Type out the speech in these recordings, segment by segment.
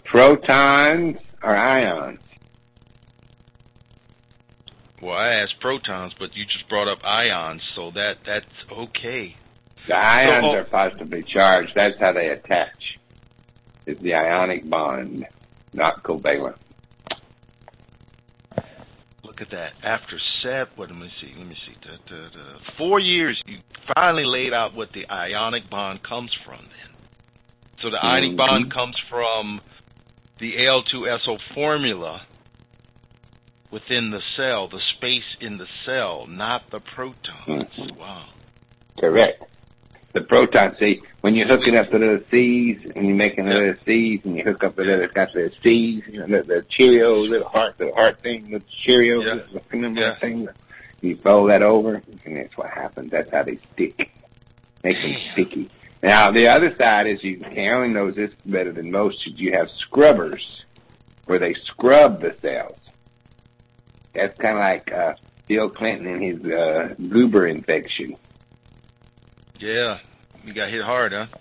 Protons or ions? Well, I asked protons, but you just brought up ions, so that's okay. The ions are positively charged. That's how they attach. It's the ionic bond, not covalent. Look at that. After let me see. 4 years, you finally laid out what the ionic bond comes from then. So the ionic bond comes from the Al2SO formula within the cell, the space in the cell, not the protons. Wow. Correct. The protons, see, when you're hooking up the little C's, and you're making the little C's, and you hook up the little, got the C's, you know, the Cheerio, little heart thing, the Cheerio, the thing, you fold that over, and that's what happens. That's how they stick. Make them sticky. Now, the other side is Carolyn knows this better than most, you have scrubbers, where they scrub the cells. That's kind of like Bill Clinton and his goober infection. Yeah, you got hit hard, huh?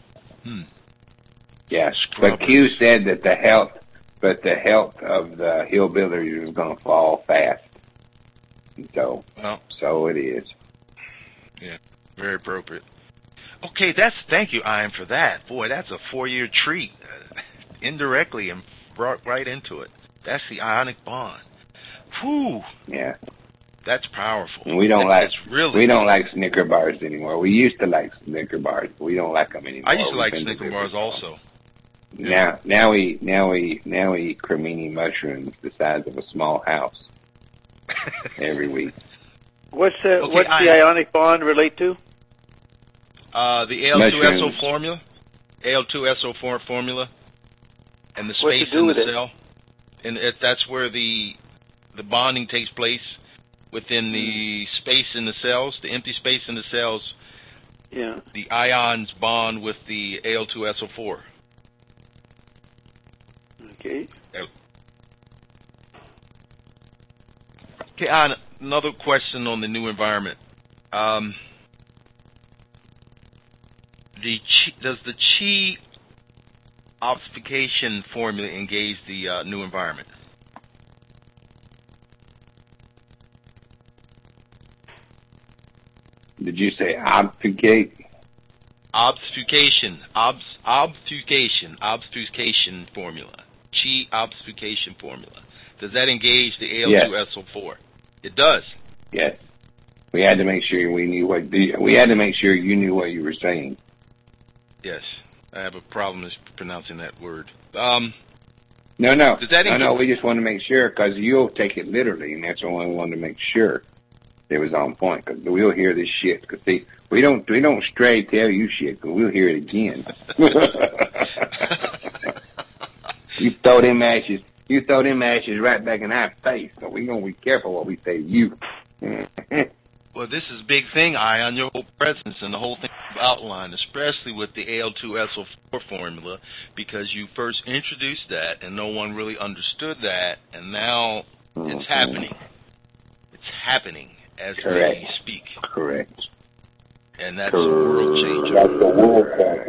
Yeah, but Q said that the health of the hillbillies is going to fall fast. So, so it is. Yeah, very appropriate. Okay, thank you, Ian, for that. Boy, that's a 4-year treat, indirectly and brought right into it. That's the ionic bond. Whew. Yeah. That's powerful. And we don't like Snicker bars anymore. We used to like Snicker bars, but we don't like them anymore. I used to like Snicker bars also. Now we eat cremini mushrooms the size of a small house every week. What's the ionic bond relate to? The Al2SO formula, Al2SO formula, and the space in the cell, and that's where the bonding takes place. Within the space in the cells, the empty space in the cells, the ions bond with the Al2SO4. Okay. Okay, another question on the new environment. Does the Chi obfuscation formula engage the new environment? Did you say obfuscate? Obfuscation formula. Chi obfuscation formula. Does that engage the Al2SO4? Yes. It does. Yes. We had to make sure you knew what you were saying. Yes. I have a problem pronouncing that word. No. We just want to make sure because you'll take it literally, and that's why we wanted to make sure it was on point, because we'll hear this shit. Because see, we don't stray tell you shit, because we'll hear it again. You throw them ashes right back in our face. So we're gonna be careful what we say to you. Well, this is a big thing, Ion, your whole presence and the whole thing you've outlined, especially with the Al2SO4 formula, because you first introduced that and no one really understood that, and now it's happening. It's happening as we speak. Correct. And that's a world changer. That's a world changer.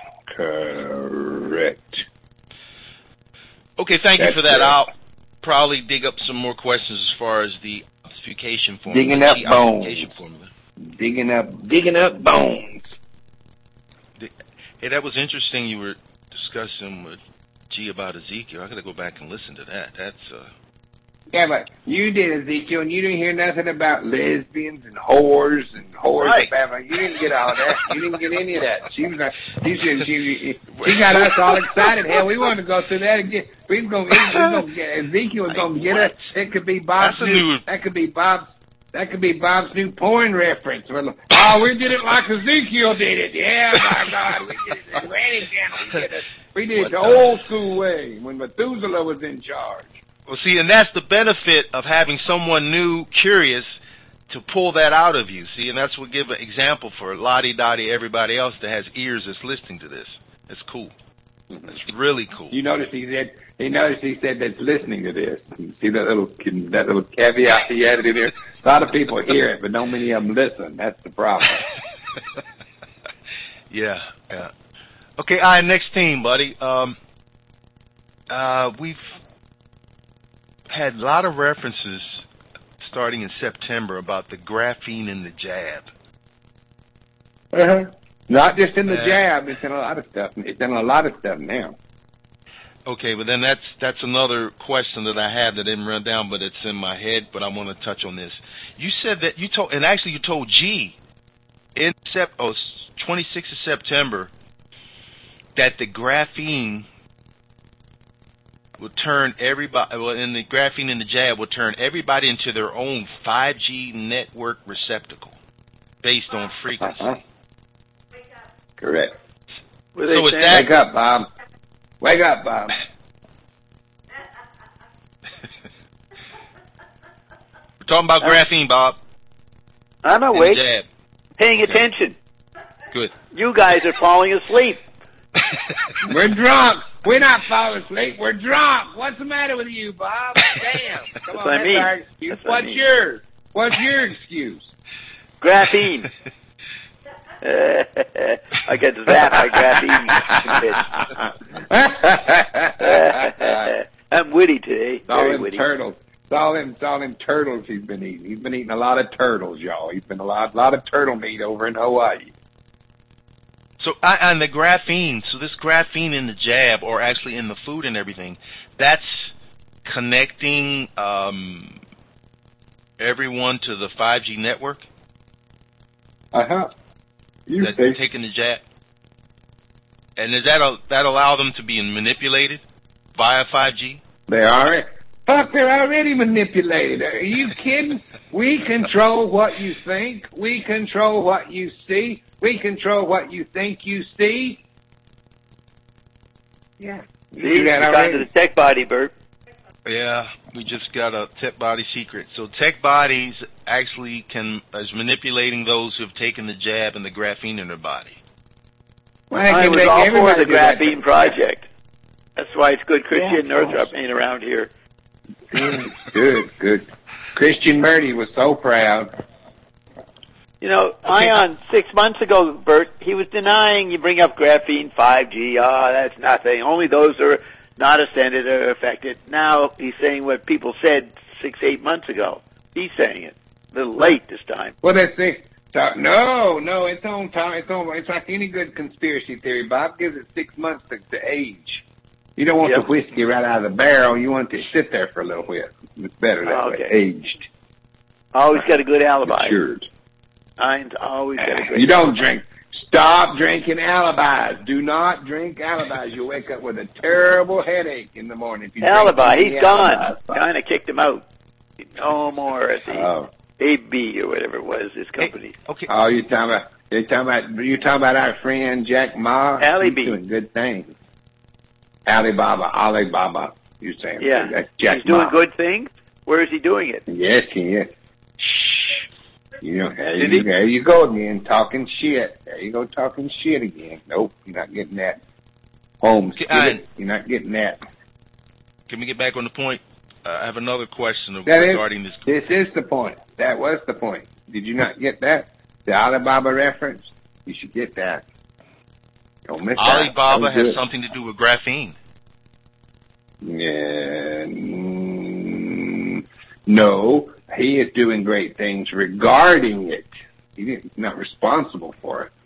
Correct. Okay, thank you for that. I'll probably dig up some more questions as far as the obfuscation formula. Digging up bones. Digging up bones. Hey, that was interesting. You were discussing with G about Ezekiel. I got to go back and listen to that. That's Yeah, but you did, Ezekiel, and you didn't hear nothing about lesbians and whores right. You didn't get all that. You didn't get any of that. She got us all excited. Hell, we wanted to go through that again. We was gonna get Ezekiel was gonna get us. It could be Bob's new. That could be Bob's new porn reference. Oh, we did it like Ezekiel did it. Yeah, my God, we did it the Granny Channel. We did it the old school way when Methuselah was in charge. Well, see, and that's the benefit of having someone new, curious, to pull that out of you. See, and that's what give an example for Lottie-Dottie, everybody else that has ears that's listening to this. It's cool. It's really cool. You notice he said that's listening to this. You see that little caveat he added in there? A lot of people hear it, but not many of them listen. That's the problem. Yeah. Okay, all right, next team, buddy. We've had a lot of references starting in September about the graphene in the jab. Not just in the jab, it's in a lot of stuff. It's in a lot of stuff now. Okay, but then that's another question that I had that didn't run down, but it's in my head, but I want to touch on this. You said that you told G in 26th of September that the graphene will turn everybody, and the graphene in the jab will turn everybody into their own 5G network receptacle based on frequency. Correct. So is that, wake up, Bob. Wake up, Bob. We're talking about graphene, Bob. I'm awake, paying attention. Good. You guys are falling asleep. We're drunk. We're not falling asleep. We're drunk. What's the matter with you, Bob? Damn. Come on, that's our excuse. What's yours? What's your excuse? Graphene. I get zapped by graphene. I'm witty today. Very witty. Turtles. It's all them turtles he's been eating. He's been eating a lot of turtles, y'all. He's been a lot of turtle meat over in Hawaii. So on the graphene, so this graphene in the jab, or actually in the food and everything, that's connecting everyone to the 5G network? That's taking the jab. And does that allow them to be manipulated via 5G? They're already manipulated. Are you kidding? We control what you think. We control what you see. We control what you think you see. Yeah. You got to the tech body, Bert. Yeah, we just got a tech body secret. So tech bodies actually is manipulating those who have taken the jab and the graphene in their body. I was all for the graphene project. That's why it's good Christian Northrup ain't around here. Good. Christian Murdy was so proud. You know, Ion, 6 months ago, Bert, he was denying you bring up graphene 5G. That's nothing. Only those who are not ascended are affected. Now he's saying what people said 6-8 months ago. He's saying it. A little late this time. Well, that's it. No, it's on time. It's like any good conspiracy theory. Bob gives it 6 months to age. You don't want the whiskey right out of the barrel. You want it to sit there for a little while. It's better that way, aged. Always got a good alibi. Matured. Iron's always got a great You don't drink. Stop drinking alibis. Do not drink alibis. You'll wake up with a terrible headache in the morning. If you alibi, he's gone. Kind of kicked him out. No more at the AB or whatever it was, his company. Hey, okay. Oh, you're talking about our friend Jack Ma? Ali He's doing good things. Alibaba, you're saying. Yeah. That's Jack He's doing Ma. good things? Where is he doing it? Yes, he is. Shh. There you go again, talking shit. There you go, talking shit again. Nope, you're not getting that. Holmes, you're not getting that. Can we get back on the point? I have another question regarding this. This is the point. That was the point. Did you not get that? The Alibaba reference? You should get that. Don't miss Alibaba has something to do with graphene. Yeah, no, he is doing great things regarding it. He's not responsible for it.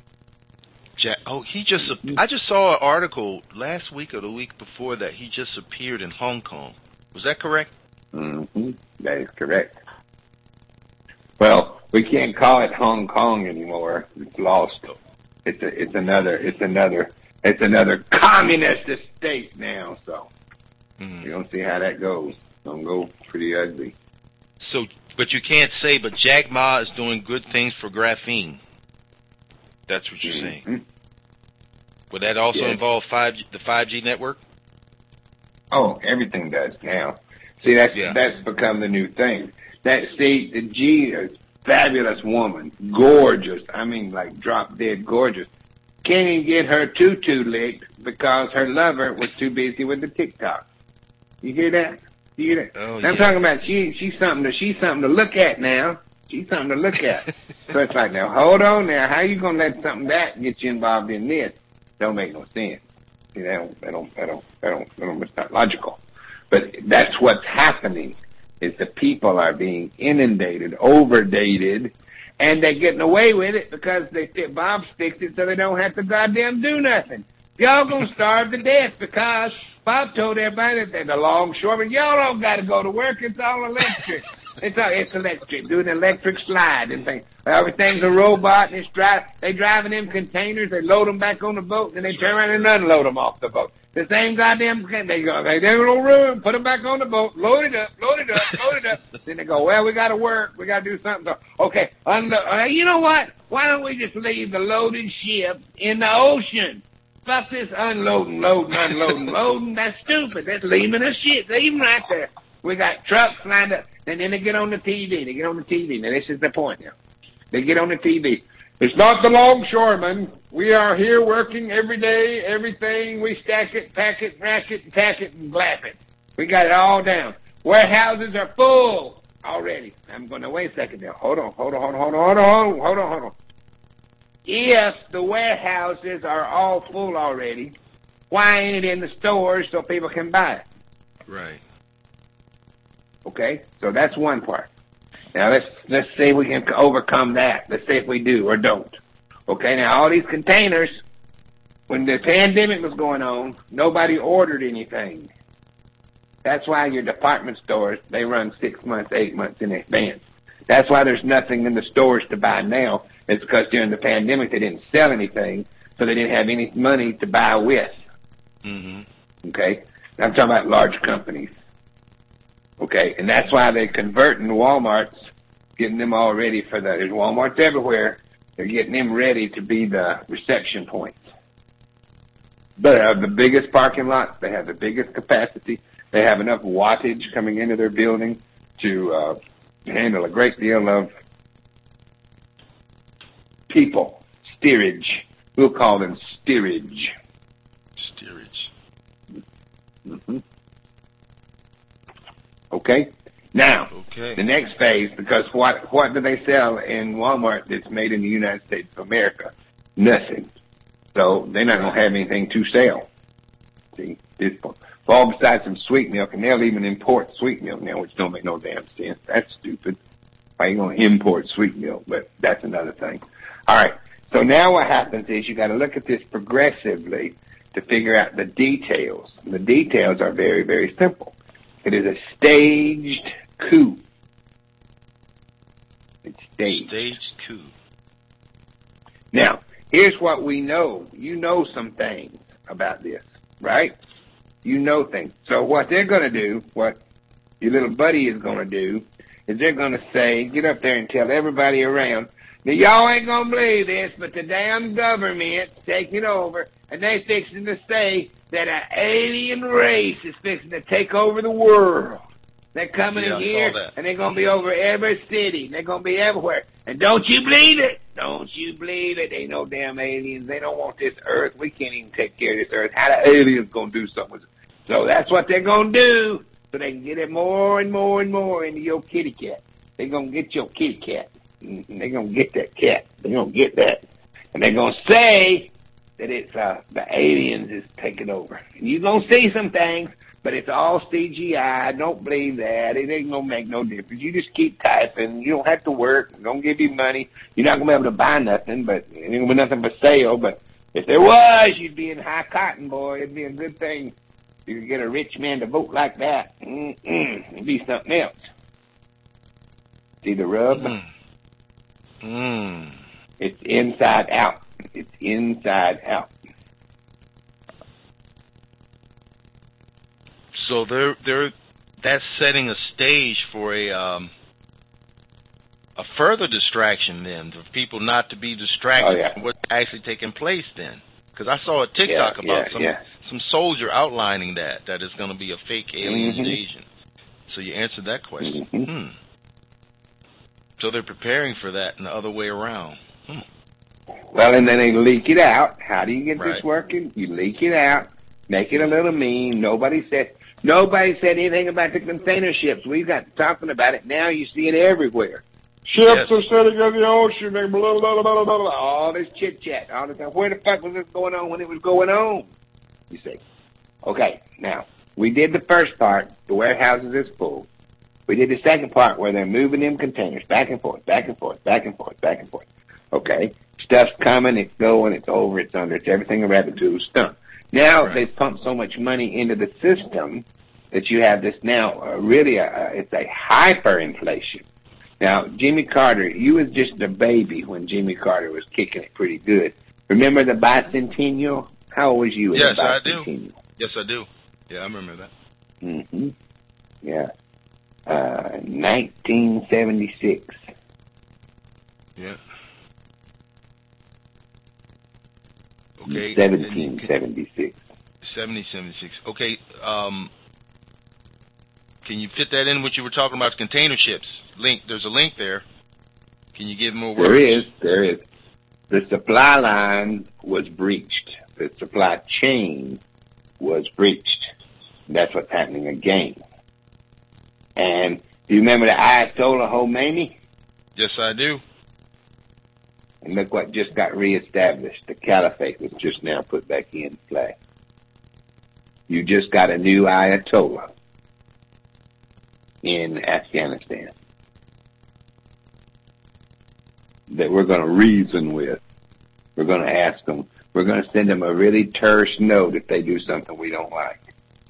I just saw an article last week or the week before that he just appeared in Hong Kong. Was that correct? Mm-hmm. That is correct. Well, we can't call it Hong Kong anymore. It's lost. It's another communist state now. So you don't see how that goes. It's gonna go pretty ugly. So, but you can't say. But Jack Ma is doing good things for graphene. That's what you're saying. Would that also involve the 5G network? Oh, everything does now. See, that's become the new thing. The G is fabulous woman, gorgeous. I mean, like drop dead gorgeous. Can't even get her tutu licked because her lover was too busy with the TikTok. You hear that? Oh, I'm talking about she's something to look at now. She's something to look at. So it's like, now hold on now. How you gonna let something that get you involved in this? Don't make no sense. See, it's not logical. But that's what's happening, is the people are being inundated, overdated, and they're getting away with it because Bob sticks it so they don't have to goddamn do nothing. Y'all gonna starve to death because Bob told everybody that they're the longshoremen. Y'all don't gotta go to work, it's all electric. It's electric. Do an electric slide and things. Everything's a robot and they driving them containers, they load them back on the boat, then they turn around and unload them off the boat. The same goddamn they don't room, put them back on the boat, load it up. Then they go, well, we gotta work, we gotta do something. So, okay, you know what? Why don't we just leave the loaded ship in the ocean? Fuck this unloading, loading. That's stupid. That's leaving us shit. Leaving right there. We got trucks lined up. And then they get on the TV. Now, this is the point now. They get on the TV. It's not the longshoremen. We are here working every day, everything. We stack it, pack it, rack it, and tack it, and glap it. We got it all down. Warehouses are full already. I'm going to wait a second now. Hold on. If the warehouses are all full already, why ain't it in the stores so people can buy it? Right. Okay, so that's one part. Now let's see if we can overcome that. Let's see if we do or don't. Okay, now all these containers, when the pandemic was going on, nobody ordered anything. That's why your department stores, they run 6 months, 8 months in advance. That's why there's nothing in the stores to buy now. It's because during the pandemic they didn't sell anything, so they didn't have any money to buy with. Mm-hmm. Okay, I'm talking about large companies. Okay, and that's why they're converting Walmarts, getting them all ready for that. There's Walmarts everywhere. They're getting them ready to be the reception points. But they have the biggest parking lots. They have the biggest capacity. They have enough wattage coming into their building to handle a great deal of people. Steerage. We'll call them steerage. Steerage. Mm-hmm. Okay? Now, the next phase, because what do they sell in Walmart that's made in the United States of America? Nothing. So they're not going to have anything to sell. See? All besides some sweet milk, and they'll even import sweet milk now, which don't make no damn sense. That's stupid. Why are you going to import sweet milk? But that's another thing. All right. So now what happens is you got to look at this progressively to figure out the details. The details are very, very simple. It is a staged coup. It's staged. Staged coup. Now, here's what we know. You know some things about this, right? You know things. So what they're going to do, what your little buddy is going to do, is they're going to say, get up there and tell everybody around, now y'all ain't going to believe this, but the damn government's taking over, and they fixing to say that an alien race is fixing to take over the world. They're coming in here, and they're going to be over every city. They're going to be everywhere. And don't you believe it? Don't you believe it? Ain't no damn aliens. They don't want this earth. We can't even take care of this earth. How the aliens going to do something with it? So that's what they're going to do, so they can get it more and more and more into your kitty cat. They're going to get your kitty cat. They're going to get that cat. They're going to get that. And they're going to say that it's the aliens is taking over. And you're going to see some things, but it's all CGI. Don't believe that. It ain't going to make no difference. You just keep typing. You don't have to work. It's going to give you money. You're not going to be able to buy nothing, but it ain't going to be nothing for sale. But if there was, you'd be in high cotton, boy. It'd be a good thing. You could get a rich man to vote like that. It'd be something else. See the rub? It's inside out. It's inside out. So that's setting a stage for a further distraction then, for people not to be distracted from what's actually taking place then. Because I saw a TikTok about some soldier outlining that it's going to be a fake alien invasion. So you answered that question. So they're preparing for that and the other way around. Well, and then they leak it out. How do you get this working? You leak it out, make it a little meme. Nobody said anything about the container ships. We've got talking about it now. You see it everywhere. Ships are setting on the ocean. Blah, blah, blah, blah, blah, blah. All this chit chat. All this. Where the fuck was this going on when it was going on? You see. Okay, now, we did the first part, the warehouses is full. We did the second part where they're moving them containers back and forth, back and forth, back and forth, back and forth. Okay? Stuff's coming, it's going, it's over, it's under, it's everything a rabbit doodle stump. Now they've pumped so much money into the system that you have this now it's a hyperinflation. Now, Jimmy Carter, you was just a baby when Jimmy Carter was kicking it pretty good. Remember the bicentennial? How old was you in the bicentennial? I do. Yes, I do. Yeah, I remember that. Mm-hmm. Yeah. 1976. Yeah. Okay. 1776. 1776. Okay. Can you fit that in what you were talking about, container ships? There's a link there. Can you give more words? There is. The supply line was breached. The supply chain was breached. That's what's happening again. And do you remember the Ayatollah Khomeini? Yes, I do. And look what just got reestablished. The caliphate was just now put back in play. You just got a new Ayatollah in Afghanistan that we're going to reason with. We're going to ask them. We're going to send them a really terse note if they do something we don't like.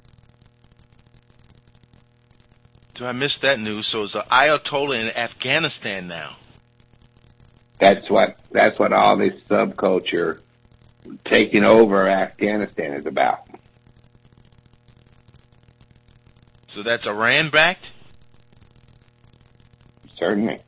So I missed that news. So it's an Ayatollah in Afghanistan now. That's what all this subculture taking over Afghanistan is about. So that's Iran-backed? Certainly.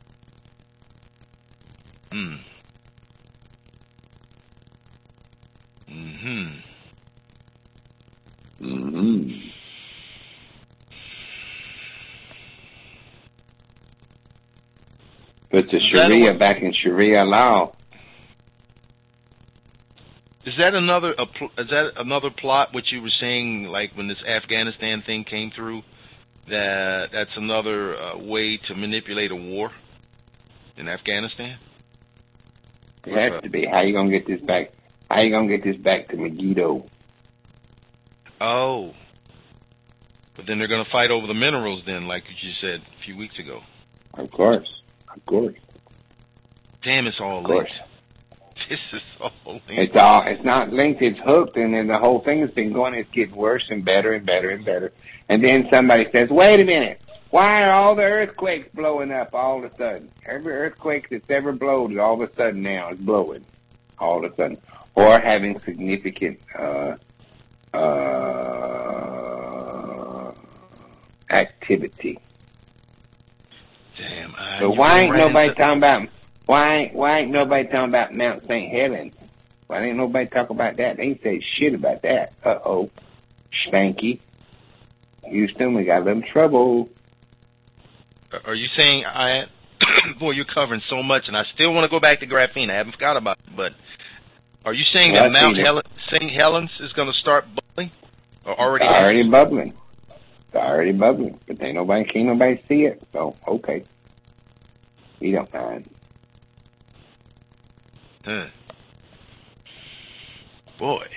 But the Sharia back in Sharia law. Is that another plot? What you were saying, like when this Afghanistan thing came through, that's another way to manipulate a war in Afghanistan? It has to be. How you gonna get this back? How you gonna get this back to Megiddo? Oh, but then they're gonna fight over the minerals, then, like you said a few weeks ago. Of course. Damn, it's all linked. This is all linked. It's not linked, it's hooked, and then the whole thing has been going, it's getting worse and better and better and better. And then somebody says, wait a minute, why are all the earthquakes blowing up all of a sudden? Every earthquake that's ever blown all of a sudden now is blowing all of a sudden. Or having significant activity. Damn. So why ain't nobody talking about Mount St. Helens? Why ain't nobody talk about that? They ain't say shit about that. Uh-oh. Stanky. Houston, we got a little trouble. Are you saying, boy, you're covering so much, and I still want to go back to graphene. I haven't forgot about it, but are you saying that St. Helens is going to start bubbling? Or already bubbling. It's already bubbling, but can't nobody see it, so okay. We don't mind. Boy.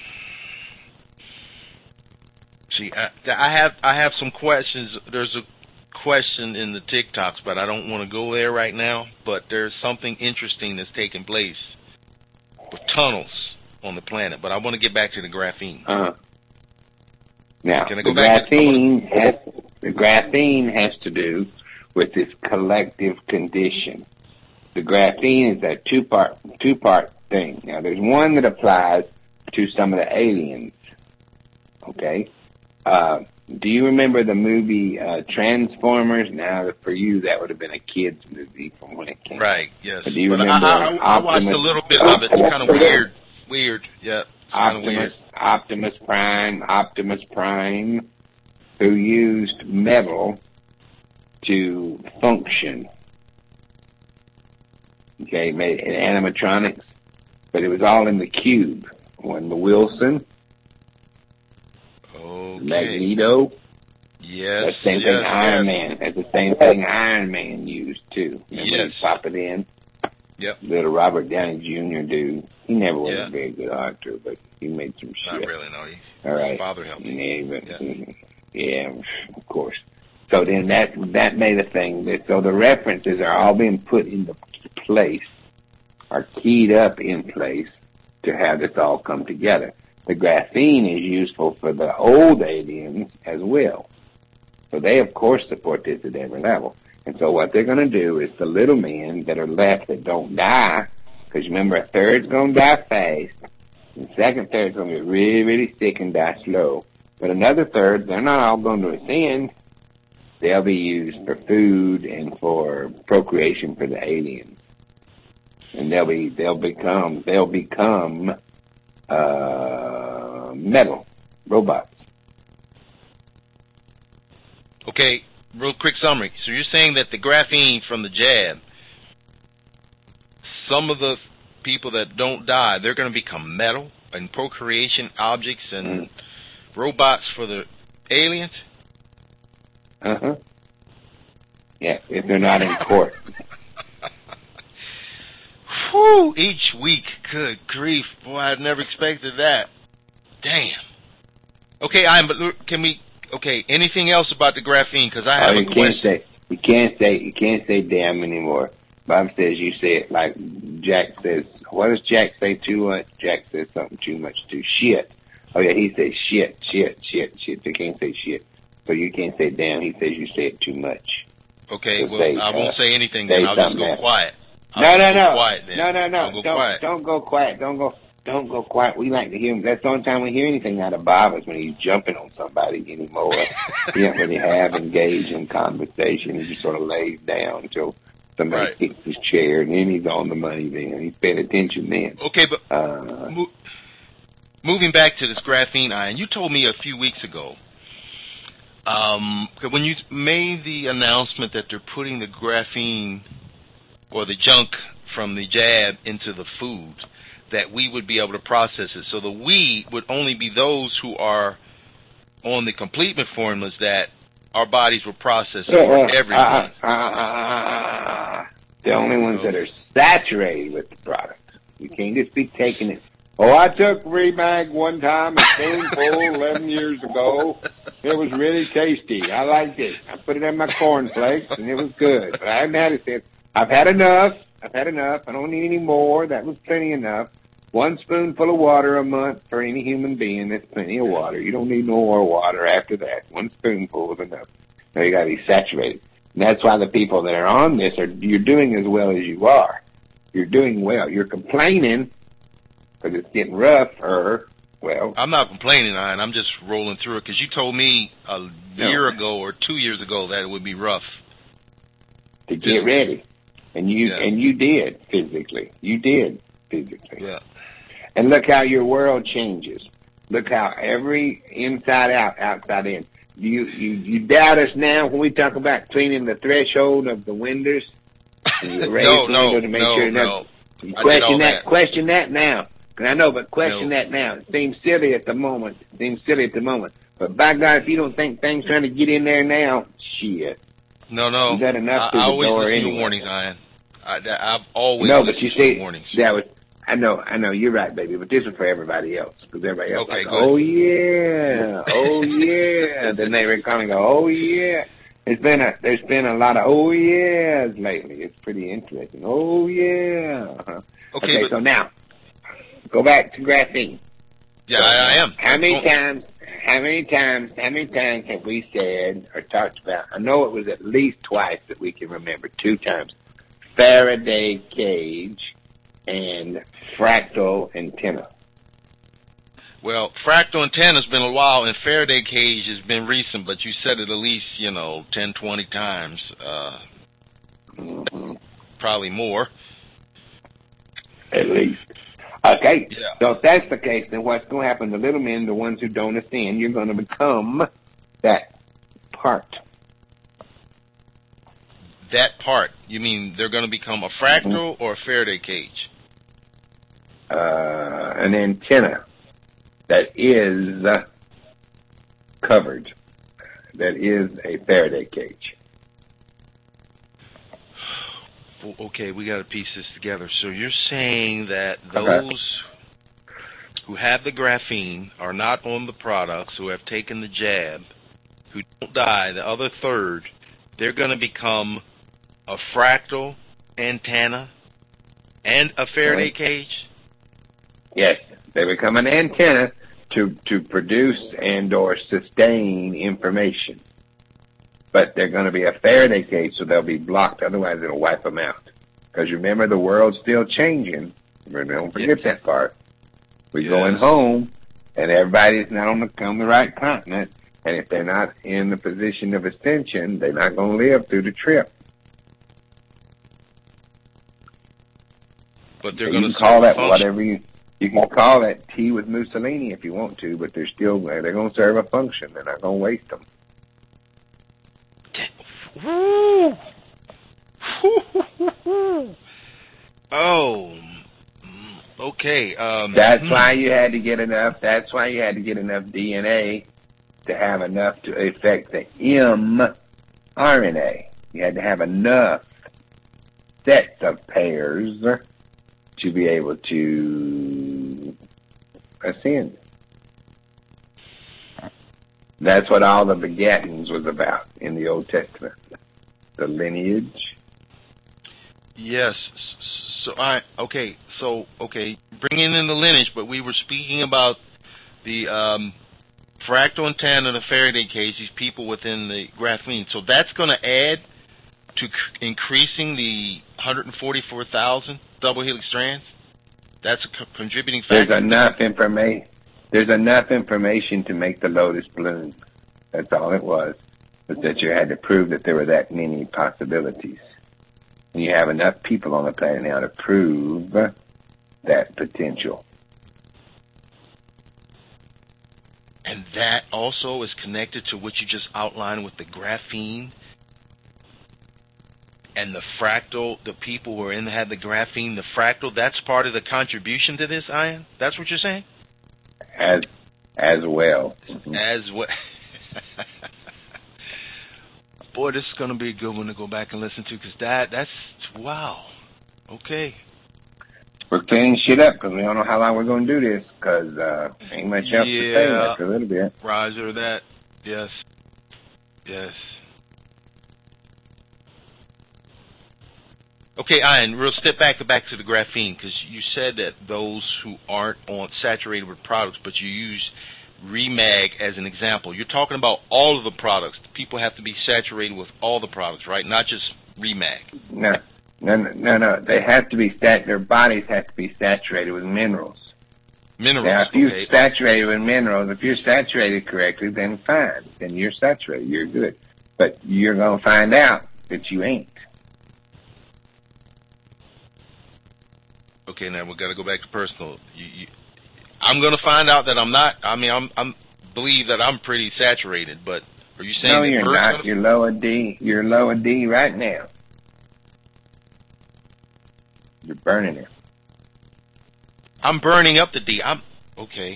See, I have some questions. There's a question in the TikToks, but I don't want to go there right now. But there's something interesting that's taking place with tunnels on the planet. But I want to get back to the graphene. Now, Can I the go back graphene has to do with this collective condition. The graphene is a two-part thing. Now, there's one that applies to some of the aliens. Okay? Do you remember the movie Transformers? Now, for you, that would have been a kid's movie from when it came out. Right, yes. But do you remember I watched a little bit of it. It's kind of weird. Weird, yeah. Optimus Prime, who used metal to function. Okay, made animatronics, but it was all in the cube. When the Wilson, Magneto, yes, that's the same thing Iron Man. That's the same thing Iron Man used too. Remember, pop it in. Yep. Little Robert Downey Jr. dude. He never was Yeah. a very good actor, but he made some shit. Not really, no. All right. His father helped him. Yeah, of course. So then that made a thing. So the references are all being put into place, are keyed up in place to have this all come together. The graphene is useful for the old aliens as well. So they, of course, support this at every level. And so what they're going to do is the little men that are left that don't die, because remember, a third's going to die fast, and the second third's going to get really, really sick and die slow. But another third, they're not all going to ascend. They'll be used for food and for procreation for the aliens. And they'll become metal robots. Okay, real quick summary. So you're saying that the graphene from the jab, some of the people that don't die, they're going to become metal and procreation objects and robots for the aliens? Uh-huh. Yeah, if they're not in court. Whew, each week. Good grief. Boy, I'd never expected that. Damn. Okay, anything else about the graphene? Because I have a question. You can't say damn anymore. Bob says you say it like Jack says. What does Jack say too much? Jack says something too much too. Shit. Oh yeah, he says shit. They can't say shit. So you can't say damn. He says you say it too much. Okay, so I won't say anything then. I'll just go quiet. No. Don't go quiet. Don't go quiet. We like to hear him. That's the only time we hear anything out of Bob is when he's jumping on somebody anymore. He doesn't really have engaged in conversation. He just sort of lays down until somebody kicks his chair, and then he's on the money then. He's paying attention then. Okay, but moving back to this graphene ion, you told me a few weeks ago, when you made the announcement that they're putting the graphene or the junk from the jab into the food, that we would be able to process it. So the we would only be those who are on the completement formulas that our bodies will process for everyone. The only ones that are saturated with the product. You can't just be taking it. Oh, I took Remag one time, a spoonful 11 years ago. It was really tasty. I liked it. I put it in my cornflakes, and it was good. But I haven't had it since. I've had enough. I don't need any more. That was plenty enough. 1 spoonful of water a month for any human being. That's plenty of water. You don't need no more water after that. 1 spoonful is enough. Now you gotta be saturated. And that's why the people that are on this you're doing as well as you are. You're doing well. You're complaining because it's getting rougher. Well, I'm not complaining, Ian. I'm just rolling through it because you told me a year ago or 2 years ago that it would be rough. To get ready. And you did physically. You did physically. Yeah. And look how your world changes. Look how every inside out, outside in. You doubt us now when we talk about cleaning the threshold of the windows? No. You question that now. I know, but question that now. It seems silly at the moment. But by God, if you don't think things trying to get in there now, shit. No. Is that enough I the always door listen anyway? to warnings, Ian. I've always listened to warnings. That was, I know, you're right, baby, but this is for everybody else, because everybody else okay, like, oh yeah, then they were kind of go, oh yeah. There's been a lot of oh yeahs lately. It's pretty interesting. Oh yeah. Okay, so now, go back to graphene. Yeah, I am. How many times have we said or talked about? I know it was at least twice that we can remember. 2 times. Faraday cage and fractal antenna. Well, fractal antenna's been a while, and Faraday cage has been recent, but you said it at least, 10, 20 times. Probably more. At least. Okay, yeah. So if that's the case, then what's going to happen? The little men, the ones who don't ascend, you're going to become that part. That part? You mean they're going to become a fractal or a Faraday cage? An antenna that is covered. That is a Faraday cage. Okay, we got to piece this together. So you're saying that Okay. those who have the graphene are not on the products, who have taken the jab, who don't die, the other third, they're going to become a fractal antenna and a Faraday cage? Yes, they become an antenna to produce and or sustain information. But they're going to be a Faraday cage, so they'll be blocked. Otherwise, it'll wipe them out. Because remember, the world's still changing. Don't forget that part. We're going home, and everybody's not on the right continent. And if they're not in the position of ascension, they're not going to live through the trip. But they're So going you to can call that function. whatever you can call that tea with Mussolini if you want to, but they're going to serve a function. They're not going to waste them. Woo! Oh, okay. That's why you had to get enough. That's why you had to get enough DNA to have enough to affect the mRNA. You had to have enough sets of pairs to be able to ascend. That's what all the begettings was about in the Old Testament. The lineage. Yes. So bringing in the lineage, but we were speaking about the fractal antenna and the Faraday cage, these people within the graphene. So that's going to add to increasing the 144,000 double helix strands. That's a contributing factor. There's enough information to make the lotus bloom. That's all it was. But that you had to prove that there were that many possibilities. And you have enough people on the planet now to prove that potential. And that also is connected to what you just outlined with the graphene and the fractal. The people who had the graphene, the fractal, that's part of the contribution to this, Ian? That's what you're saying? As well. As what? Boy, this is going to be a good one to go back and listen to, because that's, wow. Okay. We're cleaning shit up because we don't know how long we're going to do this, because ain't much else to say after a little bit. Roger that. Yes. Okay, Ian, we'll step back to the graphene, because you said that those who aren't saturated with products, but you use Remag as an example. You're talking about all of the products. People have to be saturated with all the products, right? Not just Remag. No. They have to be their bodies have to be saturated with minerals. Now, if you're saturated with minerals, if you're saturated correctly, then fine. Then you're saturated. You're good. But you're going to find out that you ain't. Okay, now we've got to go back to personal. I'm going to find out that I'm not. I mean, I'm believe that I'm pretty saturated, but are you saying no, you're not. You're low a D. You're low a D right now. You're burning it. I'm burning up the D. Okay.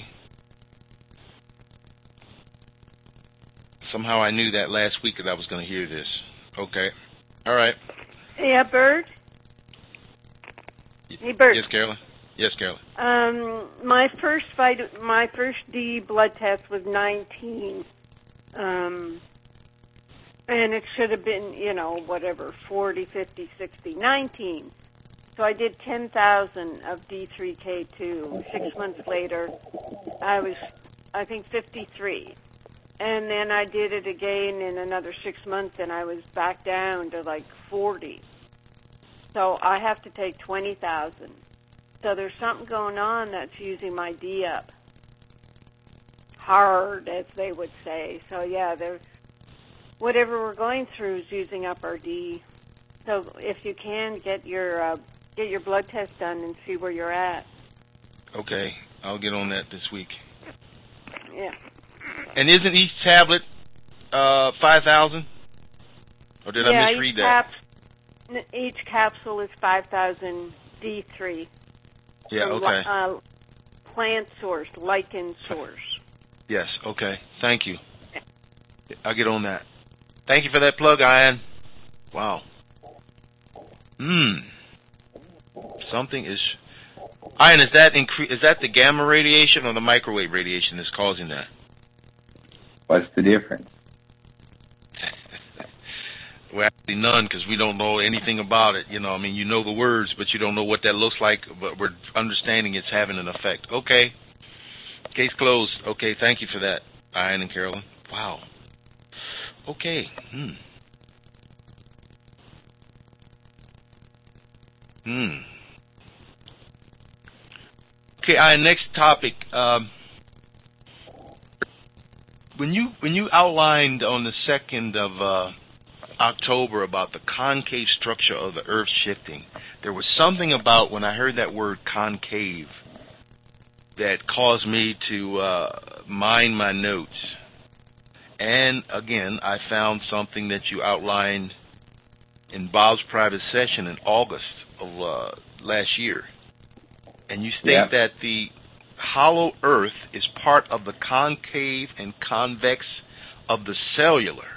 Somehow I knew that last week that I was going to hear this. Okay. All right. Yeah, Bert? Hey, Bert. Yes, Carolyn. My first D blood test was 19. And it should have been, 40, 50, 60, 19. So I did 10,000 of D3K2. 6 months later, I was, I think, 53. And then I did it again in another 6 months, and I was back down to like 40. So I have to take 20,000. So there's something going on that's using my D up hard, as they would say. So yeah, whatever we're going through is using up our D. So if you can get your blood test done and see where you're at. Okay, I'll get on that this week. Yeah. And isn't each tablet 5,000? Or did I misread that? Each capsule is 5,000 D3. Yeah, okay. Plant source, lichen source. Yes, okay. Thank you. I'll get on that. Thank you for that plug, Ian. Wow. Something is. Ian, is that the gamma radiation or the microwave radiation that's causing that? What's the difference? Well, actually none, because we don't know anything about it. You know, I mean, you know the words, but you don't know what that looks like. But we're understanding it's having an effect. Okay. Case closed. Okay, thank you for that, Ian and Carolyn. Wow. Okay. Okay, Ian, next topic. When you outlined on the 2nd of October about the concave structure of the Earth shifting, there was something about when I heard that word concave that caused me to mind my notes. And again, I found something that you outlined in Bob's private session in August of last year. And you state that the hollow Earth is part of the concave and convex of the cellular.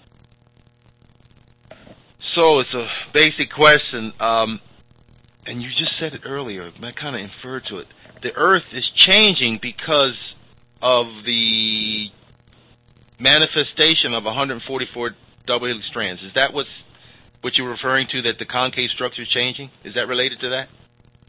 So it's a basic question, and you just said it earlier, I kind of inferred to it. The Earth is changing because of the manifestation of 144 double helix strands. Is that what you're referring to, that the concave structure is changing? Is that related to that?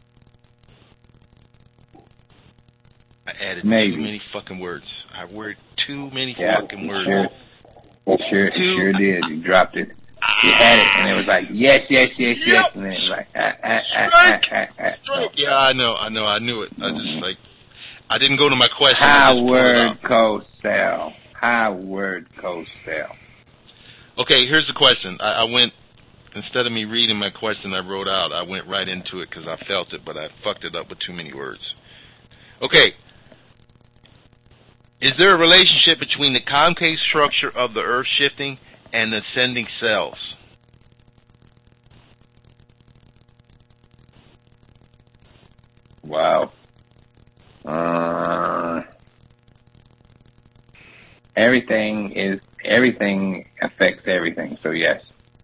I added too many fucking words. I word too many fucking words. Sure did. You dropped it. You had it, and it was like, yes, and then it was like, Strike. Yeah, I know, I knew it. I just, I didn't go to my question. Howard Cosell. Okay, here's the question. I went, instead of me reading my question I wrote out, I went right into it because I felt it, but I fucked it up with too many words. Okay. Is there a relationship between the concave structure of the Earth shifting and ascending cells? Wow. Everything affects everything, so yes.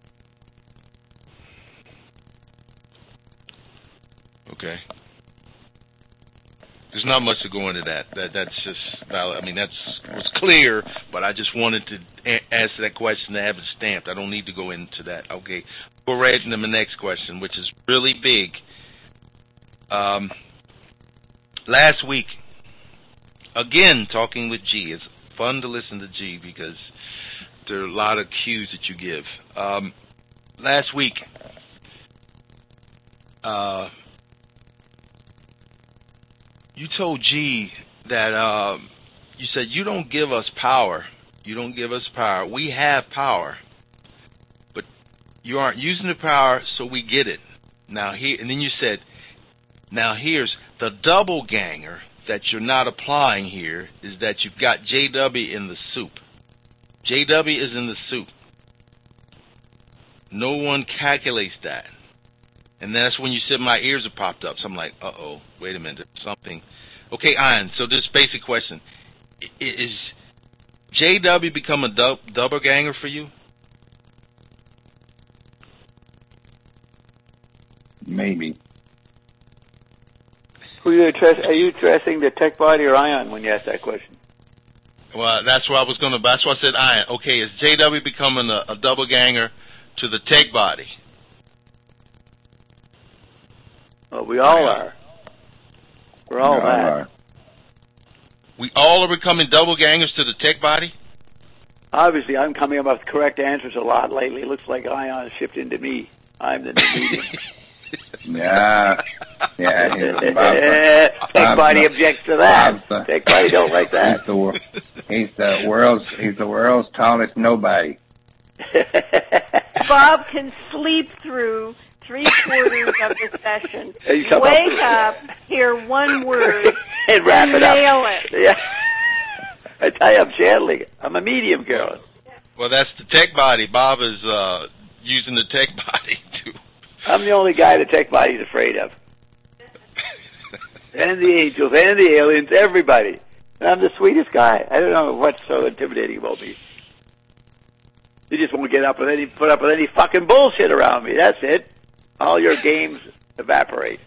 Okay. There's not much to go into that. That's just valid. I mean, was clear, but I just wanted to answer that question to have it stamped. I don't need to go into that. Okay. Go right into the next question, which is really big. Last week, again, talking with G. It's fun to listen to G because there are a lot of cues that you give. Last week, you told G that you said you don't give us power. You don't give us power. We have power, but you aren't using the power, so we get it. Now here, and then you said, now here's the double ganger that you're not applying here is that you've got JW in the soup. JW is in the soup. No one calculates that. And that's when you said my ears have popped up. So I'm like, uh-oh, wait a minute, there's something. Okay, Ian, so this basic question. Is JW become a double ganger for you? Maybe. Are you addressing the tech body or Ion when you ask that question? Well, that's why I said Ion. Okay, is JW becoming a double ganger to the tech body? Well, we all are. We're all that. We all are becoming double gangers to the tech body? Obviously, I'm coming up with correct answers a lot lately. It looks like Ion has shifted into me. I'm the new medium. Yeah. Tech body objects to that. Tech body don't like that. He's the world's tallest nobody. Bob can sleep through 3/4 of the session. Wake up, hear one word, and wrap it up. Nail it. Yeah. I tell you, I'm channeling it. I'm a medium, girl. Well, that's the tech body. Bob is using the tech body to. I'm the only guy the tech body's afraid of. And the angels, and the aliens, everybody. And I'm the sweetest guy. I don't know what's so intimidating about me. You just won't put up with any fucking bullshit around me. That's it. all your games evaporate.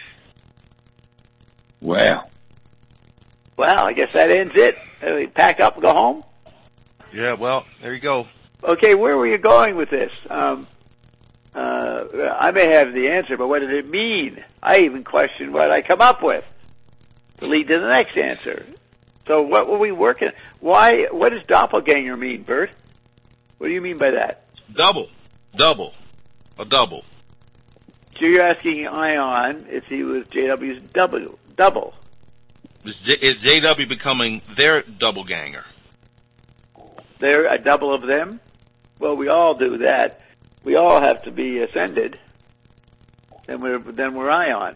Well, I guess that ends it. We pack up and go home? Yeah, well, there you go. Okay, where were you going with this? I may have the answer, but what does it mean? I even question what I come up with to lead to the next answer. So what were we working? What does doppelganger mean, Bert? What do you mean by that? Double. A double. So you're asking Ion if he was JW's double. Is JW becoming their double ganger? They're a double of them? Well, we all do that. We all have to be ascended. Then we're Ion.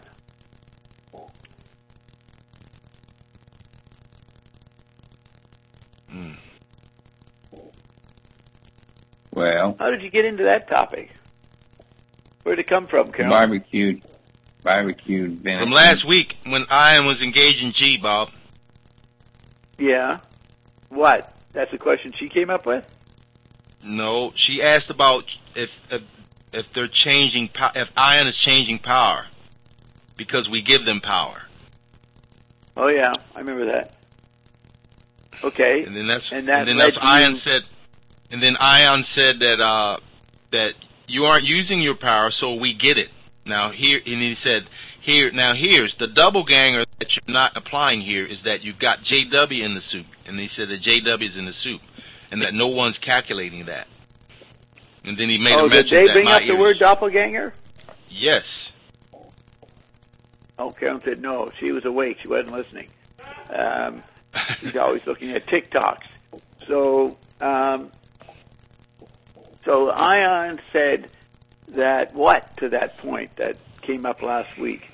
well, How did you get into that topic? Where'd it come from, Carol? barbecued venison. From last week when Ion was engaging G, Bob. Yeah. What? That's the question she came up with? No, she asked about if they're changing, if Ion is changing power because we give them power. Oh yeah, I remember that. Okay. And then that's led Ion said. And then Ion said that that you aren't using your power, so we get it. Now here, and he said here's the double ganger that you're not applying here is that you've got JW in the soup, and he said that JW is in the soup, and that no one's calculating that. And then he made a mention did they that bring my up the word doppelganger? Yes. Oh, Carol said no. She was awake. She wasn't listening. She's always looking at TikToks. So Ion said that what to that point that came up last week?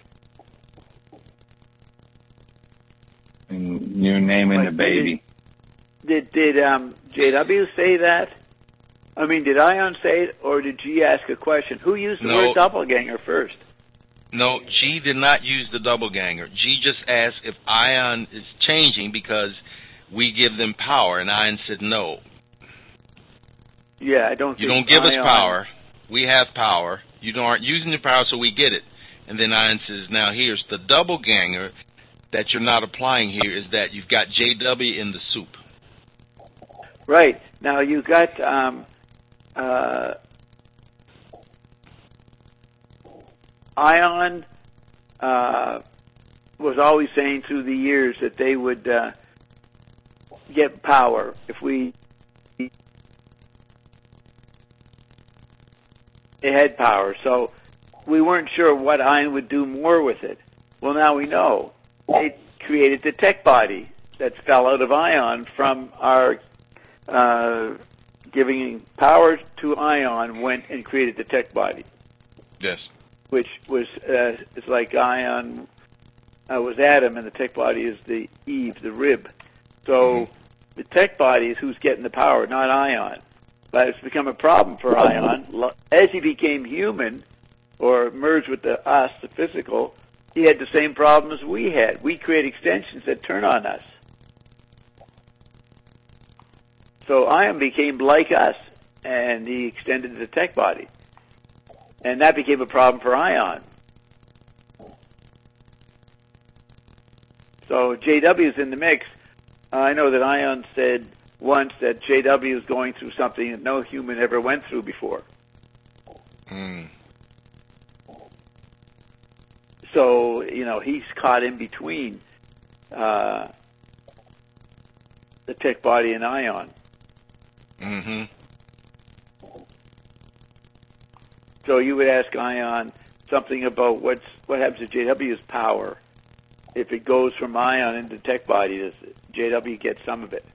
And you're naming the baby. Did JW say that? I mean, did Ion say it, or did G ask a question? Who used the word doppelganger first? No, G did not use the double ganger. G just asked if Ion is changing because we give them power, and Ion said no. Yeah, I don't. You don't give us power. We have power. You aren't using the power, so we get it. And then Ion says, now here's the double ganger that you're not applying here is that you've got JW in the soup. Right. Now you got Ion was always saying through the years that they would get power if they had power. So we weren't sure what Ion would do more with it. Well, now we know. It created the tech body that fell out of Ion from our giving power to Ion went and created the tech body. Yes. Which was it's like Ion was Adam and the tech body is the Eve, the rib. So the tech body is who's getting the power, not Ion. But it's become a problem for Ion. As he became human or merged with us, the physical, he had the same problems we had. We create extensions that turn on us. So Ion became like us, and he extended the tech body. And that became a problem for Ion. So JW is in the mix. I know that Ion said once that JW is going through something that no human ever went through before. So, he's caught in between the tech body and Ion. Mm-hmm. So you would ask Ion something about what happens to JW's power if it goes from Ion into tech body. Does JW get some of it?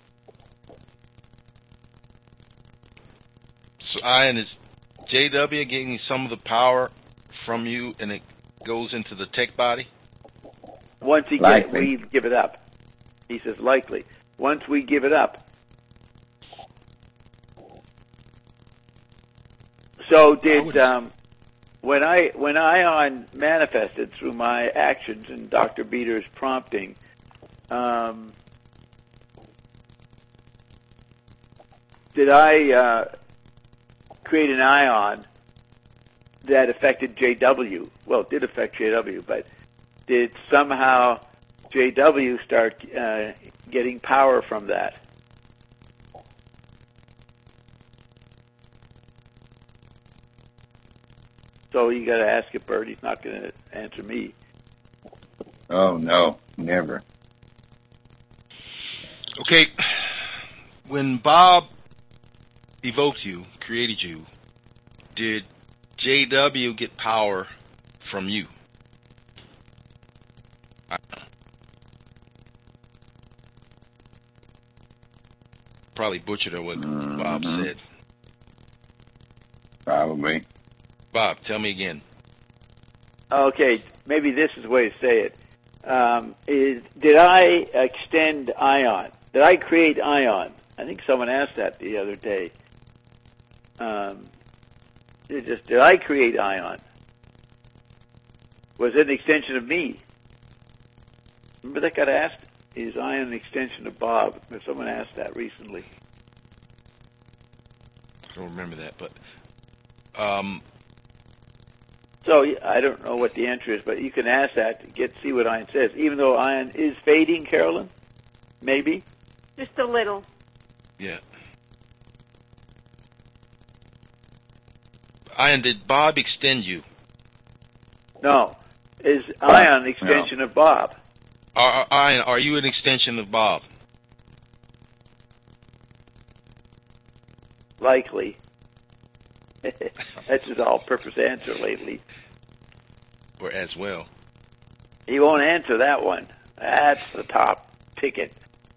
So Ion, is JW getting some of the power from you, and it goes into the tech body? Once we give it up. He says likely. Once we give it up. So did when Ion manifested through my actions and Dr. Beater's prompting, did I create an Ion that affected JW. Well, it did affect JW, but did somehow JW start getting power from that? So you got to ask it, Bert. He's not going to answer me. Oh, no, never. Okay, when Bob evoked you, created you, did JW get power from you? Probably butchered what Bob said. Probably. Bob, tell me again. Okay, maybe this is the way to say it. Did I extend Ion? Did I create Ion? I think someone asked that the other day. Did I create Ion? Was it an extension of me? Remember that got asked? Is Ion an extension of Bob? Someone asked that recently. I don't remember that, but so I don't know what the answer is, but you can ask that to see what Ion says. Even though Ion is fading, Carolyn, maybe just a little. Yeah. Ion, did Bob extend you? No. Is Ion an extension of Bob? Ion, are you an extension of Bob? Likely. That's his all-purpose answer lately. Or as well. He won't answer that one. That's the top ticket.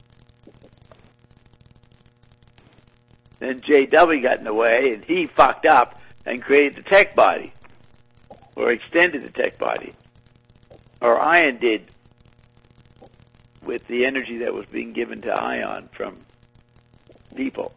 Then JW got in the way, and he fucked up and created the tech body, or extended the tech body. Or Ion did, with the energy that was being given to Ion from people.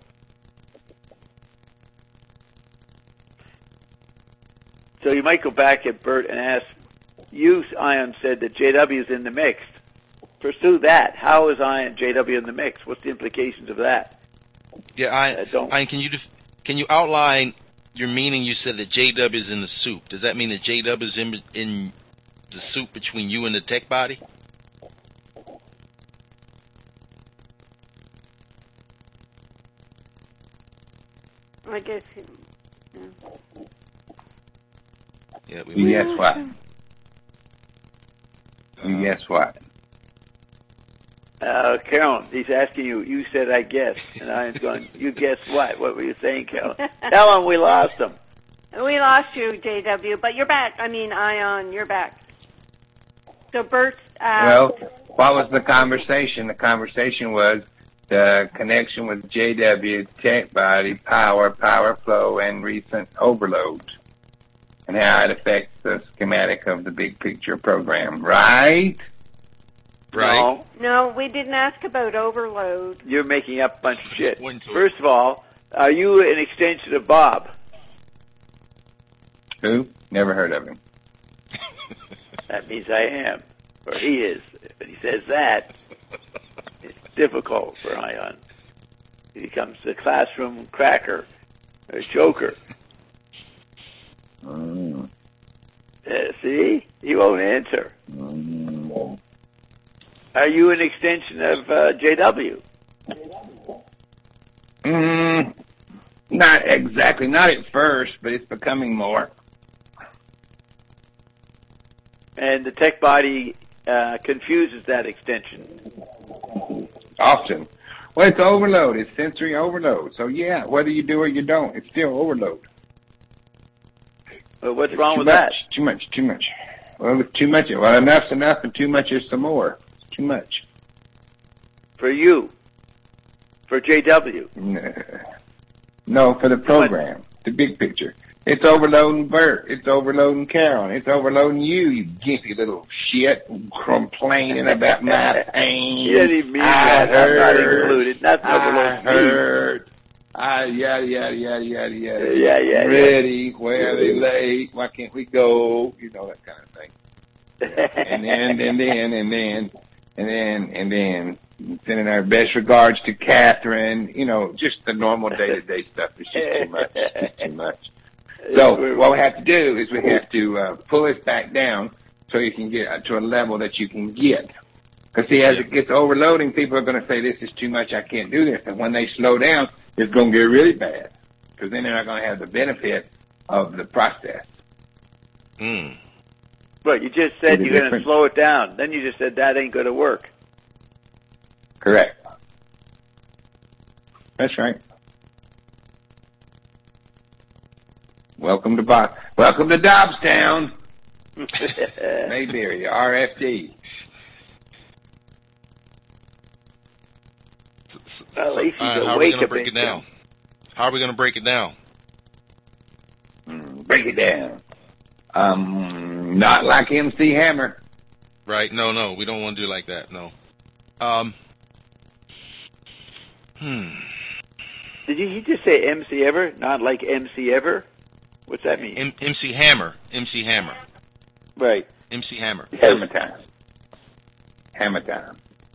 So you might go back at Bert and ask, you, Ion, said that JW is in the mix. Pursue that. How is Ion JW in the mix? What's the implications of that? Yeah, Ion, can you outline your meaning? You said that JW is in the soup. Does that mean that JW is in the soup between you and the tech body? I guess. Yeah. You guess what? You guess what? Carolyn, he's asking you. You said, I guess. And Ion's going, you guess what? What were you saying, Carolyn? Tell him we lost him. We lost you, JW, but you're back. I mean, Ion, you're back. So Bert's Well, what was the conversation? The conversation was the connection with JW, tech body, power flow, and recent overload, and how it affects the schematic of the big picture program, right? Right. No, we didn't ask about overload. You're making up a bunch of shit. First of all, are you an extension of Bob? Who? Never heard of him. That means I am, or he is. If he says that, it's difficult for Ion. He becomes the classroom cracker, or joker. See? He won't answer. Are you an extension of JW? Not exactly. Not at first, but it's becoming more. And the tech body confuses that extension. Often. Well, it's overload. It's sensory overload. So, yeah, whether you do or you don't, it's still overload. Well, what's wrong with that? Too much. Well, with too much, enough's enough, and too much is some more. Too much. For you. For JW. No, for the program. The big picture. It's overloading Bert. It's overloading Carolyn. It's overloading you gimpy little shit, complaining about my pain. You didn't even mean that. I'm not included. Nothing overloads me. Hurt. Yeah. Ready. Where are they late? Why can't we go? You know, that kind of thing. and then sending our best regards to Catherine. You know, just the normal day-to-day stuff. It's just too much. It's too much. So what we have to do is we have to pull it back down so you can get to a level that you can get. Because see, as it gets overloading, people are going to say, this is too much, I can't do this. And when they slow down, it's going to get really bad. Because then they're not going to have the benefit of the process. But you just said you're going to slow it down. Then you just said that ain't going to work. Correct. That's right. Welcome to Dobbstown. Mayberry, RFD. Well, at least he's how are we awake going to a break bit. it down? How are we going to break it down? Break it down. Not like MC Hammer. Right? No, we don't want to do it like that. No. Did he just say MC Ever? Not like MC Ever? What's that mean? MC Hammer. Right. MC Hammer. Hammer time.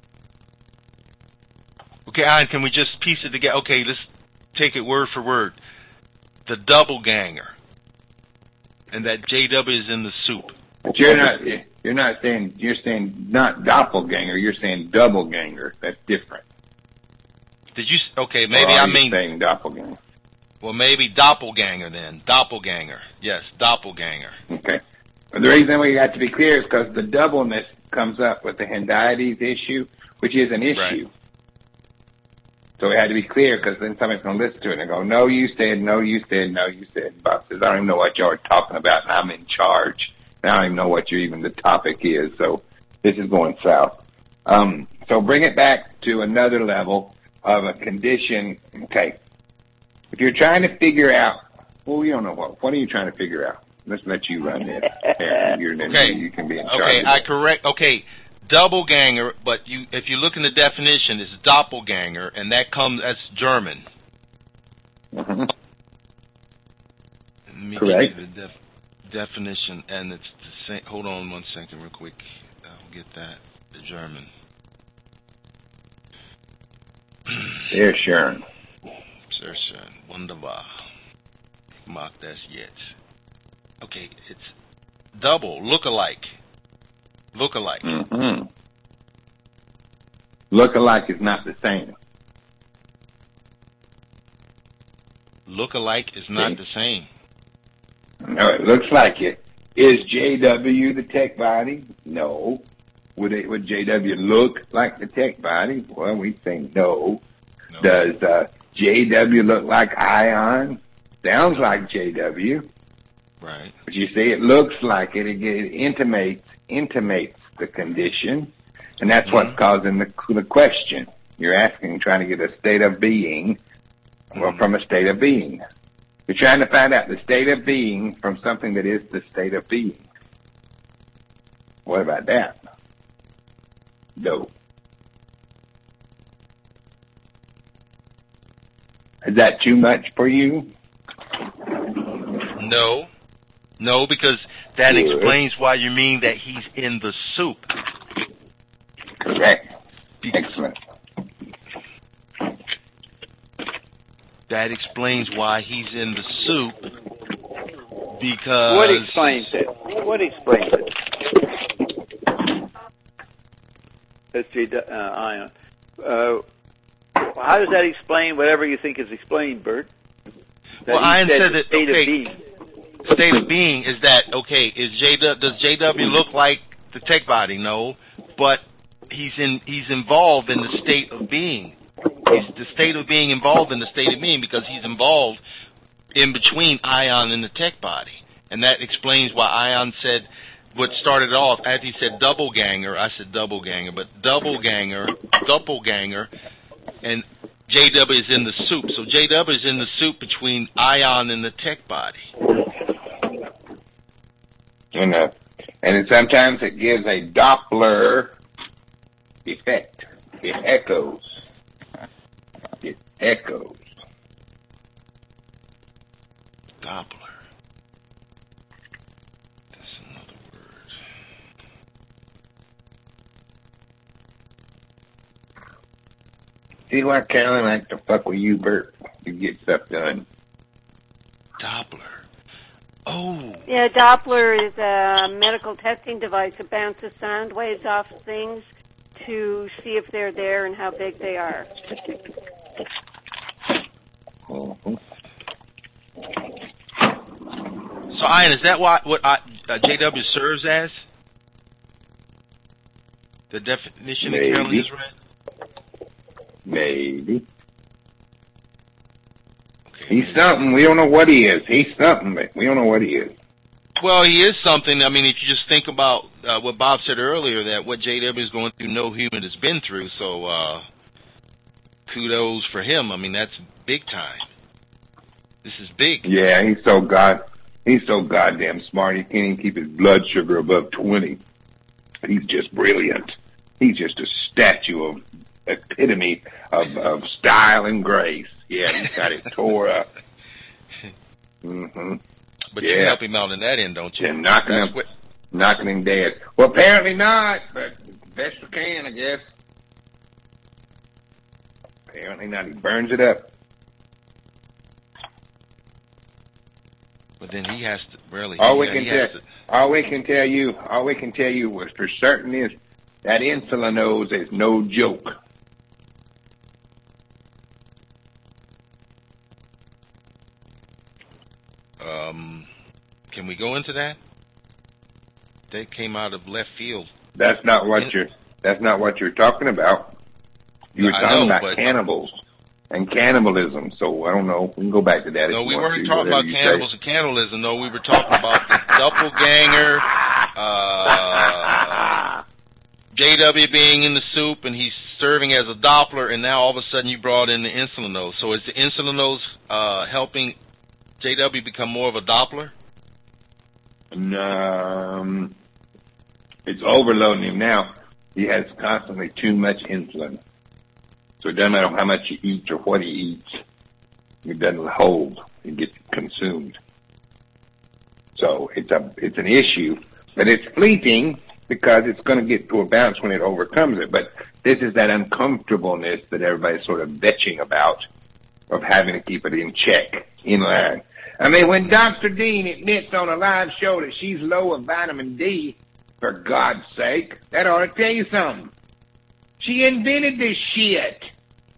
Okay, Ian, can we just piece it together? Okay, let's take it word for word. The double ganger. And that JW is in the soup. But you're saying not doppelganger, you're saying double ganger. That's different. Did you, okay, maybe I mean. saying doppelganger. Well, maybe doppelganger then. Doppelganger. Yes, doppelganger. Okay. But the reason we got to be clear is because the doubleness comes up with the hendiades issue, which is an issue. Right. So we had to be clear because then somebody's going to listen to it and go, no, you said, no, you said, no, you said. And Bob says, I don't even know what y'all are talking about, and I'm in charge. And I don't even know what even the topic is, so this is going south. So bring it back to another level of a condition. Okay. If you're trying to figure out, well, we don't know what are you trying to figure out? Let's let you run it. Okay. You can be in charge. Okay, I correct. Okay, doppelganger, but if you look in the definition, it's doppelganger, and that's German. Mm-hmm. Let me Correct. give you the definition, and it's the same. Hold on 1 second, real quick. I'll get that. The German. Sehr schön. Sehr schön. Wunderbar. Mag das jetzt. Okay, it's double, look-alike. Look-alike. Mm-hmm. Look-alike is not the same. Look-alike is not the same. No, it looks like it. Is JW the tech body? No. Would JW look like the tech body? Well, we think no. Does JW look like Ion? Sounds like JW. Right. But you see, it looks like it. It intimates the condition, and that's what's causing the question. You're asking, trying to get a state of being, well, from a state of being. You're trying to find out the state of being from something that is the state of being. What about that? No. Is that too much for you? No, because that explains why you mean that he's in the soup. Correct. Excellent. That explains why he's in the soup, because... What explains it? Let's see, Ion. How does that explain whatever you think is explained, Bert? Well, Ion said that, state okay, of being. State of being is that, okay, does JW look like the tech body? No, but he's involved in the state of being. He's the state of being involved in the state of being because he's involved in between Ion and the tech body. And that explains why Ion said, what started off, as he said doppelganger, I said doppelganger, but doppelganger, and JW is in the soup. So JW is in the soup between Ion and the tech body. And sometimes it gives a Doppler effect. It echoes. Doppler. That's another word. See why Carolyn likes to fuck with you, Bert? You get stuff done. Doppler. Oh. Yeah, Doppler is a medical testing device that bounces sound waves off things to see if they're there and how big they are. Mhm. So, Ian, is that what JW serves as? The definition that Carolyn Maybe. has read? Maybe. Okay, He's maybe. something. We don't know what he is. He's something, but we don't know what he is. Well, he is something. I mean, if you just think about what Bob said earlier, that what JW is going through, no human has been through. So, kudos for him. I mean, that's big time. This is big. Yeah, he's so goddamn smart. He can't even keep his blood sugar above 20. He's just brilliant. He's just a statue of epitome of style and grace. Yeah, he's got it tore up. Mm-hmm. But you help him out in that end, don't you? And knocking him dead. Well, apparently not, but best we can, I guess. Apparently not. He burns it up. But then he has to really. All we can tell you was for certain is that insulinose is no joke. Can we go into that? They came out of left field. That's not what you're talking about. You were talking about cannibals and cannibalism. So I don't know. We can go back to that. No, we weren't talking about cannibals and cannibalism. No, we were talking about the doppelganger. JW being in the soup, and he's serving as a Doppler, and now all of a sudden you brought in the insulinose. So is the insulinose helping JW become more of a Doppler? It's overloading him now. He has constantly too much insulin. So it doesn't matter how much he eats or what he eats. It doesn't hold. It gets consumed. So it's an issue, but it's fleeting because it's going to get to a bounce when it overcomes it. But this is that uncomfortableness that everybody's sort of bitching about, of having to keep it in check, in line. I mean, when Dr. Dean admits on a live show that she's low of vitamin D, for God's sake, that ought to tell you something. She invented this shit.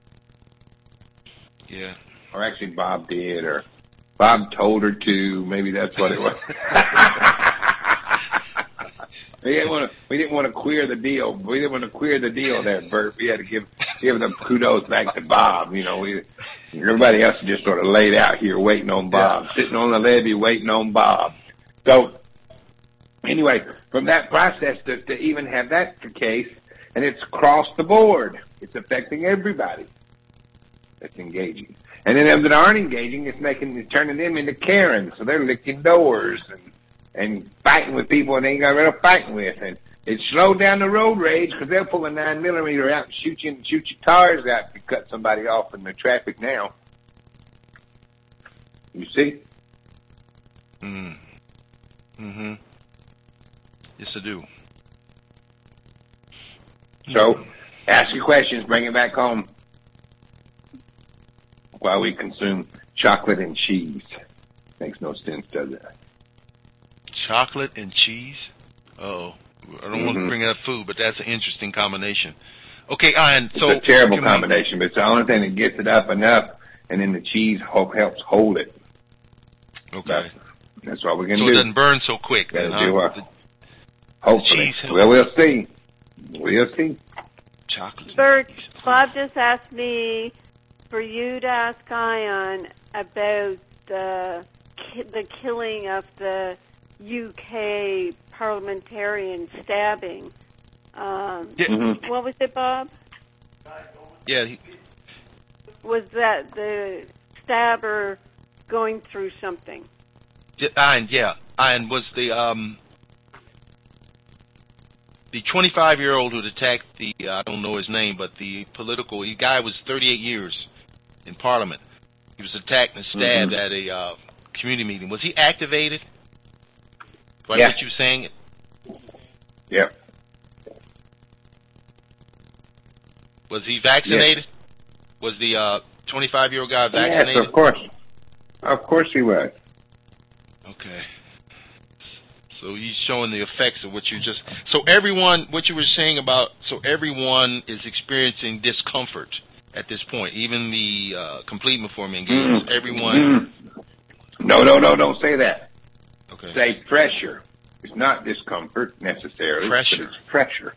Yeah. Or actually Bob did, or Bob told her to. Maybe that's what it was. We didn't want to queer the deal. We didn't want to queer the deal there, Bert. We had to give the kudos back to Bob. You know, everybody else just sort of laid out here waiting on Bob, sitting on the levee waiting on Bob. So anyway, from that process to even have that the case, and it's across the board. It's affecting everybody that's engaging. And then them that aren't engaging, it's turning them into Karens. So they're licking doors and fighting with people and they ain't got rid of fighting with. And it slowed down the road rage because they'll pull a 9mm out and shoot your tires out if you cut somebody off in the traffic now. You see? Mm-hmm. Yes, I do. So, ask your questions, bring it back home while we consume chocolate and cheese. Makes no sense, does it? Chocolate and cheese? Uh-oh. I don't want to bring up food, but that's an interesting combination. Okay, Ian, so... It's a terrible combination, but it's the only thing that gets it up and up, and then the cheese helps hold it. Okay. That's what we're going So to do. it doesn't burn so quick, then, huh? Hopefully. Well, we'll see. We'll see. Chocolate. Bert, Bob just asked me for you to ask Ion about the killing of the UK parliamentarian stabbing. What was it, Bob? Yeah. Was that the stabber going through something? Ian was the 25-year-old who attacked the, I don't know his name, but the guy was 38 years in Parliament. He was attacked and stabbed at a community meeting. Was he activated? Do I get you saying it? Yeah. Was he vaccinated? Yes. Was the 25-year-old guy vaccinated? Yes, of course. Of course he was. Okay. So he's showing the effects of what you just. So everyone, what you were saying about. So everyone is experiencing discomfort at this point. Even the complete metformin games. Everyone. No, don't say that. Okay. Say pressure. It's not discomfort necessarily. Pressure. But it's pressure.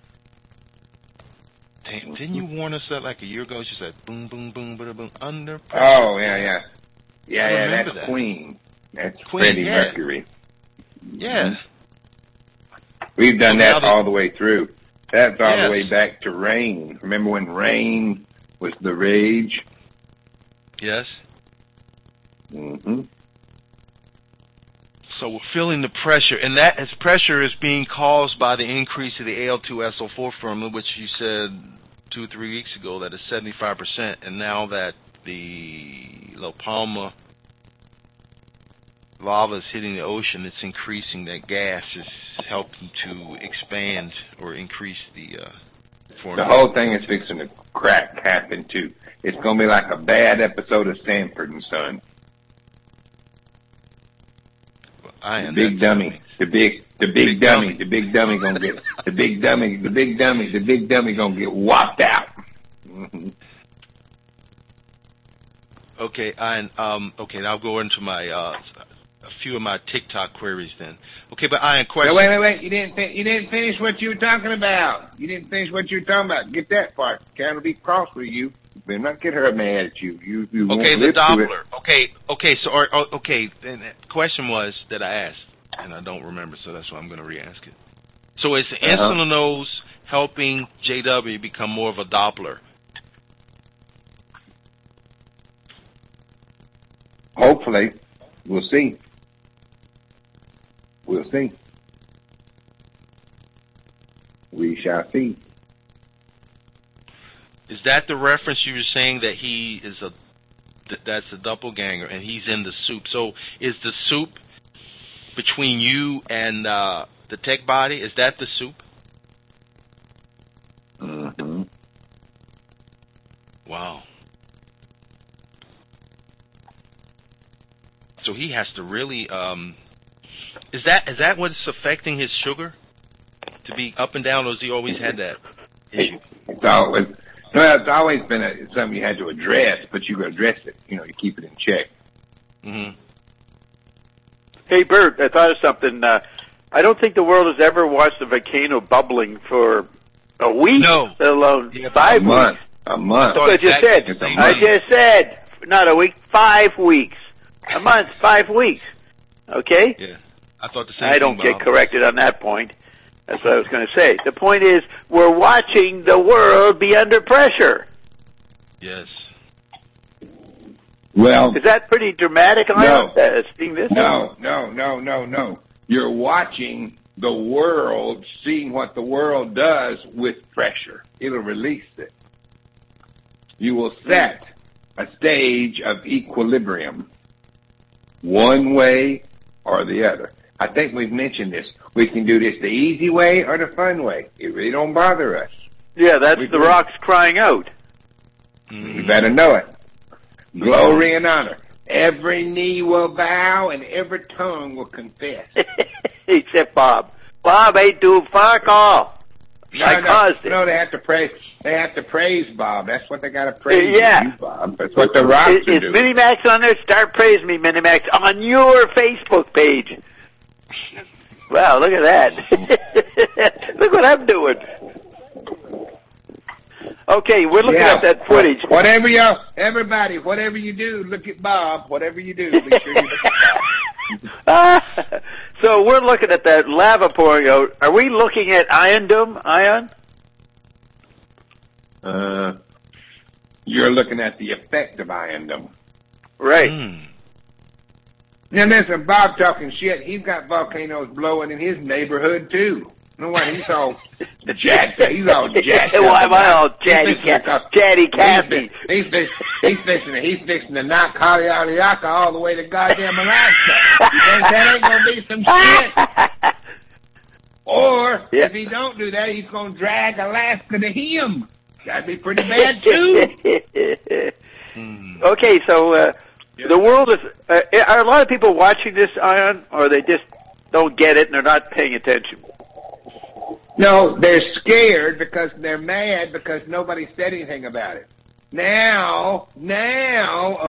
Didn't you warn us that like a year ago? You said boom, boom, boom, boom, boom, under pressure. Oh, yeah. That's that. Queen. That's Queen, Freddie yeah. Mercury. Yeah. We've done So now that they- all the way through. That's all Yes. the way back to Rain. Remember when Rain was the rage? Yes. Mm-hmm. So we're feeling the pressure, and that is pressure is being caused by the increase of the AL2SO4 formula, which you said 2 or 3 weeks ago that is 75%, and now that the La Palma lava is hitting the ocean, it's increasing. That gas is helping to expand or increase the The formula. whole thing is fixing to crack happen too. It's going to be like a bad episode of Sanford and Son. Iron, Big that's dummy. something. The big dummy. The big dummy gonna get the big dummy gonna get whopped out. Mm-hmm. Okay, okay, now I'll go into my a few of my TikTok queries then. Okay, but Iron, question. No, wait. You didn't finish what you were talking about. Get that part. Karen will be cross with you. Better not get her mad at you. You won't Okay, the live to it. Doppler. Okay. So, then the question was that I asked, and I don't remember, so that's why I'm going to re-ask it. So, is the insulinose helping JW become more of a Doppler? Hopefully, we'll see. We shall see. Is that the reference you were saying that he is that's a doppelganger and he's in the soup? So, is the soup between you and the tech body? Is that the soup? Mm-hmm. Wow. So he has to really is that what's affecting his sugar? To be up and down, or has he always had that issue? It's always been something you had to address, but you address it. You keep it in check. Mm-hmm. Hey, Bert, I thought of something. I don't think the world has ever watched a volcano bubbling for a week, No. let alone Yeah, 5 weeks. A month. thought I just said. exactly the same I thing. just said, not a week, 5 weeks. A month, 5 weeks. Okay? Yeah, I thought the same I thing. don't get Bob. corrected on that point. That's what I was going to say. The point is, we're watching the world be under pressure. Yes. Well, Is that pretty dramatic, No. seeing this? no. You're watching the world, seeing what the world does with pressure. It'll release it. You will set a stage of equilibrium, one way or the other. I think we've mentioned this. We can do this the easy way or the fun way. It really don't bother us. Yeah, that's We the do. rocks crying out. You better know it. Glory and honor. Every knee will bow and every tongue will confess. Except Bob. Bob ain't doing fuck all. I caused it. No, they have to praise. They have to praise Bob. That's what they got to praise. Yeah. You, Bob. That's what the rocks are Is doing. Minimax on there? Start praising me, Minimax, on your Facebook page. Wow, look at that. Look what I'm doing. Okay, we're looking at that footage. Whatever everybody, whatever you do, look at Bob. Whatever you do, be sure you look at Bob. So we're looking at that lava pouring out. Are we looking at Ion Dome? Ion? You're looking at the effect of Iondom. Right. Mm. Now listen, Bob talking shit. He's got volcanoes blowing in his neighborhood too. You know what? He's all jacked up. He's all jacked up. Why am I all chatty He's Cathy? fixing to knock Haleakala all the way to goddamn Alaska. You think that ain't gonna be some shit? Or if he don't do that, he's gonna drag Alaska to him. That'd be pretty bad too. Okay, so the world is. Are a lot of people watching this, Ion, or are they just don't get it and they're not paying attention. No, they're scared because they're mad because nobody said anything about it. Now,